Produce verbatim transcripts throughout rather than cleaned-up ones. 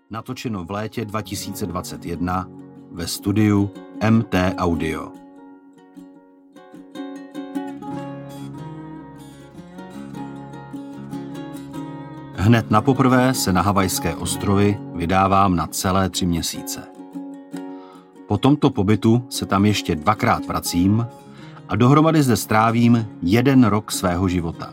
Natočeno v létě dva tisíce dvacet jedna ve studiu M T Audio. Hned na poprvé se na Havajské ostrovy vydávám na celé tři měsíce. Po tomto pobytu se tam ještě dvakrát vracím a dohromady zde strávím jeden rok svého života.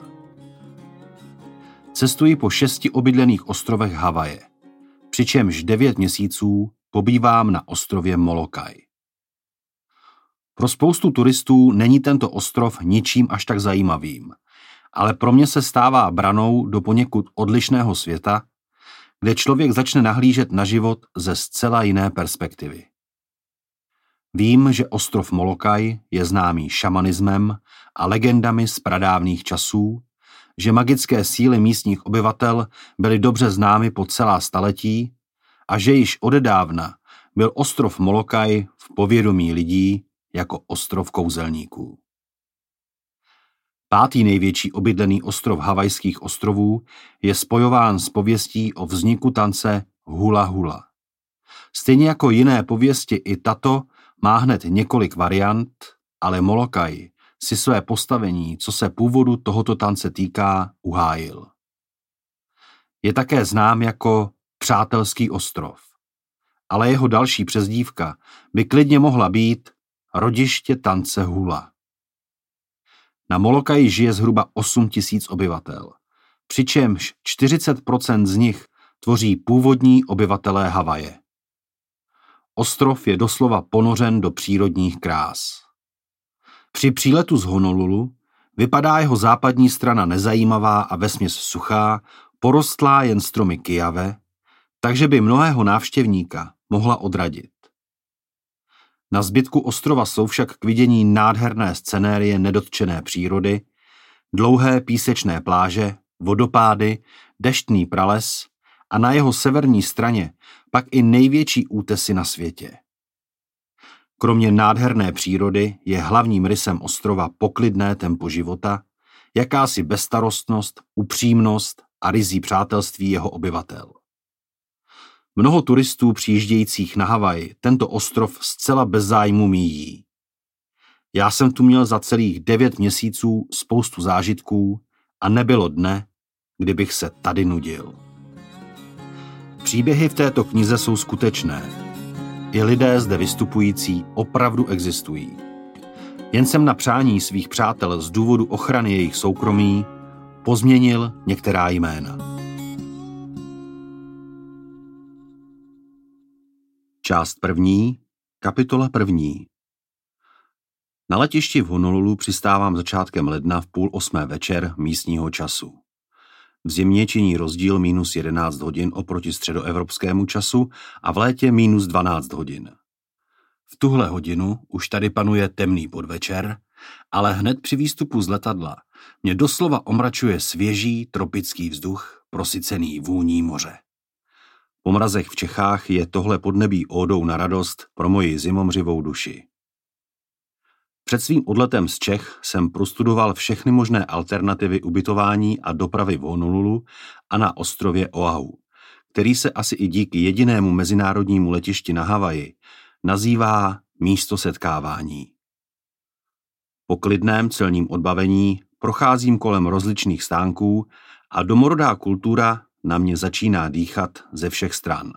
Cestuji po šesti obydlených ostrovech Havaje, přičemž devět měsíců pobývám na ostrově Molokai. Pro spoustu turistů není tento ostrov ničím až tak zajímavým, ale pro mě se stává branou do poněkud odlišného světa, kde člověk začne nahlížet na život ze zcela jiné perspektivy. Vím, že ostrov Molokai je známý šamanismem a legendami z pradávných časů, že magické síly místních obyvatel byly dobře známy po celá staletí a že již odedávna byl ostrov Molokai v povědomí lidí jako ostrov kouzelníků. Pátý největší obydlený ostrov Havajských ostrovů je spojován s pověstí o vzniku tance hula hula. Stejně jako jiné pověsti i tato má hned několik variant, ale Molokai si své postavení, co se původu tohoto tance týká, uhájil. Je také znám jako Přátelský ostrov, ale jeho další přezdívka by klidně mohla být Rodiště tance hula. Na Molokai žije zhruba osm tisíc obyvatel, přičemž čtyřicet procent z nich tvoří původní obyvatelé Havaje. Ostrov je doslova ponořen do přírodních krás. Při příletu z Honolulu vypadá jeho západní strana nezajímavá a vesměs suchá, porostlá jen stromy kiave, takže by mnohého návštěvníka mohla odradit. Na zbytku ostrova jsou však k vidění nádherné scenérie nedotčené přírody, dlouhé písečné pláže, vodopády, deštný prales a na jeho severní straně pak i největší útesy na světě. Kromě nádherné přírody je hlavním rysem ostrova poklidné tempo života, jakási bezstarostnost, upřímnost a ryzí přátelství jeho obyvatel. Mnoho turistů přijíždějících na Havaj tento ostrov zcela bez zájmu míjí. Já jsem tu měl za celých devět měsíců spoustu zážitků a nebylo dne, kdybych se tady nudil. Příběhy v této knize jsou skutečné. I lidé zde vystupující opravdu existují. Jen jsem na přání svých přátel z důvodu ochrany jejich soukromí pozměnil některá jména. Část první, kapitola první. Na letišti v Honolulu přistávám začátkem ledna v půl osmé večer místního času. V zimě činí rozdíl minus jedenáct hodin oproti středoevropskému času a v létě minus dvanáct hodin. V tuhle hodinu už tady panuje temný podvečer, ale hned při výstupu z letadla mě doslova omračuje svěží tropický vzduch prosycený vůní moře. Po mrazech v Čechách je tohle podnebí ódou na radost pro moji zimomřivou duši. Před svým odletem z Čech jsem prostudoval všechny možné alternativy ubytování a dopravy v Honolulu a na ostrově Oahu, který se asi i díky jedinému mezinárodnímu letišti na Havaji nazývá místo setkávání. Po klidném celním odbavení procházím kolem rozličných stánků a domorodá kultura na mě začíná dýchat ze všech stran.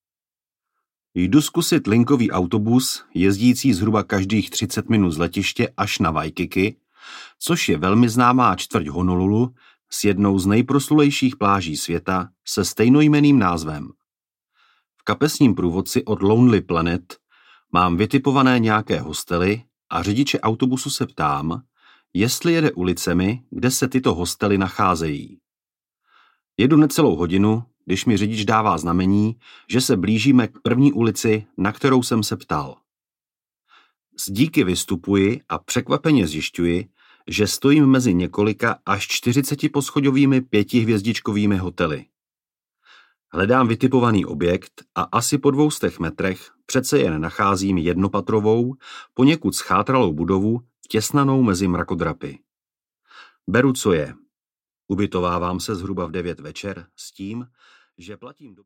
Jdu zkusit linkový autobus, jezdící zhruba každých třicet minut z letiště až na Waikiki, což je velmi známá čtvrť Honolulu s jednou z nejproslulejších pláží světa se stejnojmenným názvem. V kapesním průvodci od Lonely Planet mám vytipované nějaké hostely a řidiče autobusu se ptám, jestli jede ulicemi, kde se tyto hostely nacházejí. Jedu necelou hodinu, když mi řidič dává znamení, že se blížíme k první ulici, na kterou jsem se ptal. Z díky vystupuji a překvapeně zjišťuji, že stojím mezi několika až čtyřicetiposchodovými pětihvězdičkovými hotely. Hledám vytipovaný objekt a asi po dvoustech metrech přece jen nacházím jednopatrovou, poněkud schátralou budovu vtěsnanou mezi mrakodrapy. Beru, co je. Ubytovávám se zhruba v devět večer s tím, že platím do...